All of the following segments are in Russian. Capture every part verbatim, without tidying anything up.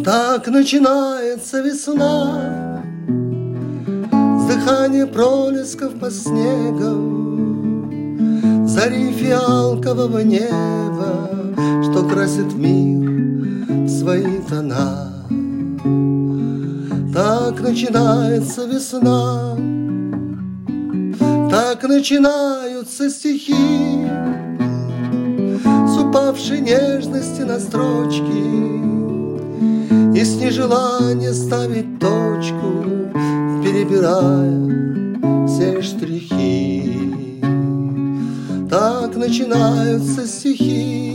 Так начинается весна, с дыхания пролесков по снегам, зари фиалкового неба, что красит мир в свои тона. Так начинается весна, так начинаются стихи с упавшей нежности на строчки и с нежелания ставить точку, перебирая все штрихи. Так начинаются стихи.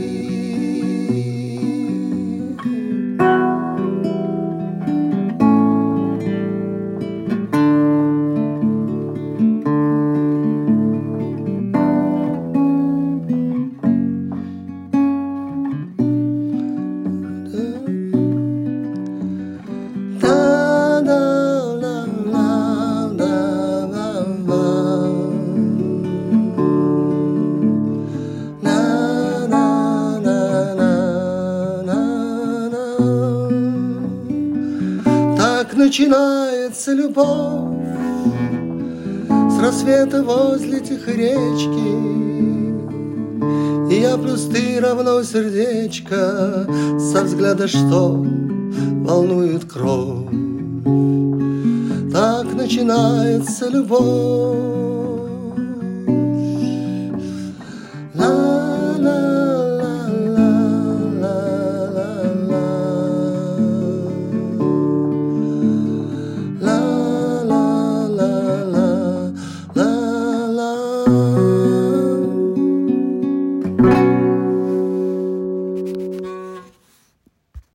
Начинается любовь с рассвета возле тихой речки, и я плюс ты равно сердечко со взгляда, что волнует кровь. Так начинается любовь. Thank you.